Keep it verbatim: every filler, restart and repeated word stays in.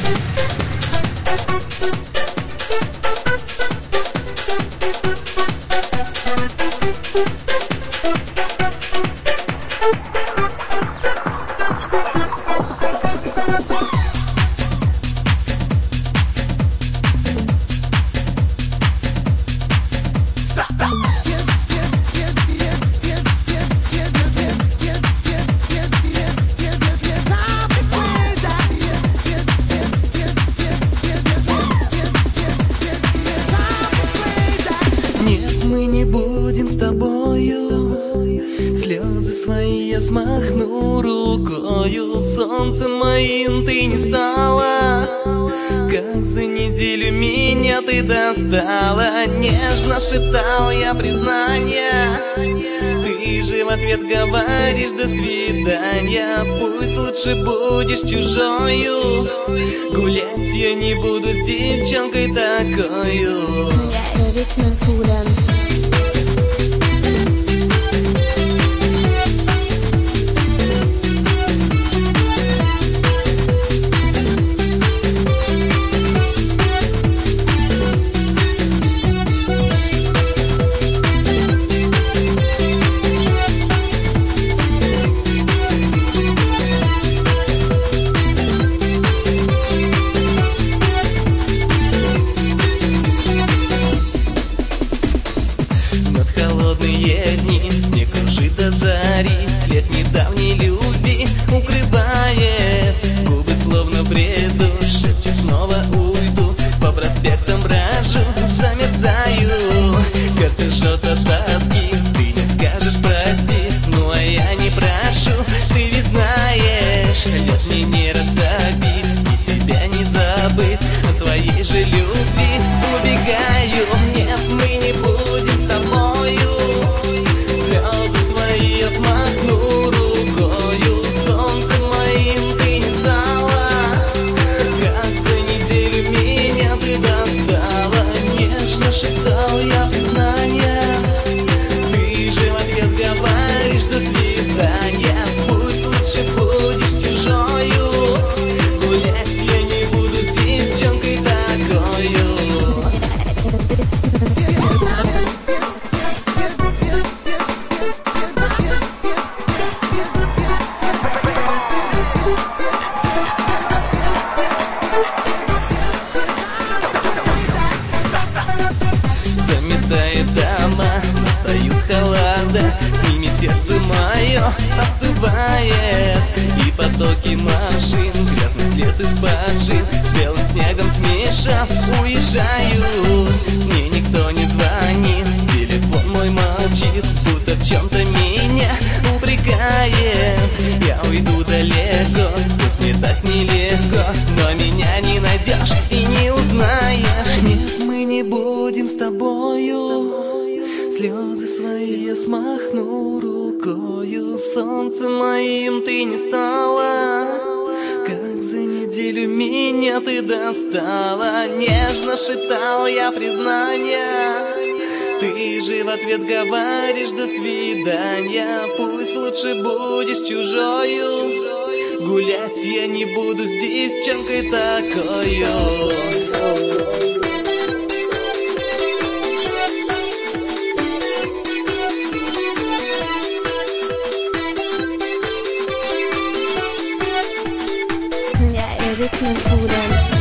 Мы не будем с тобою, слезы свои я смахну рукою. Солнцем моим ты не стала, как за неделю меня ты достала. Нежно шептал я признание, ты же в ответ говоришь до свидания. Пусть лучше будешь чужою, гулять я не буду с девчонкой такою. Холодные дни, снег кружит до зари, след недавней любви укрывает. Губы словно в бреду, шепчет снова уйду, по проспектам брожу, замерзаю. Сердце жжет от тоски, ты не скажешь прости, ну а я не прошу, ты ведь знаешь, лед мне не растопить, и тебя не забыть, о своей же любви убегаю. Нет, мы не будем с тобою, слезы свои я смахну рукою. Солнцем моим ты не стала, как за неделю меня ты достала. Нежно шептал я признание, ты же в ответ говоришь до свидания. Пусть лучше будешь чужою, гулять я не буду с девчонкой такою. Заметает дома, настают холода, с ними сердце мое остывает. И потоки машин, грязный след из-под шин, с белым снегом смешав, уезжаю. Мне никто не звонит, телефон мой молчит, будто в чем-то меня упрекает. Я уйду далеко, пусть мне так нелегко, но меня не найдешь и не узнаешь. Нет, мы не будем с тобою, слезы свои я смахну рукою. Солнцем моим ты не стала, как за неделю меня ты достала. Нежно шептал я признание, ты же в ответ говоришь до свидания. Пусть лучше будешь чужою, гулять я не буду с девчонкой такою. Ja, er wird mir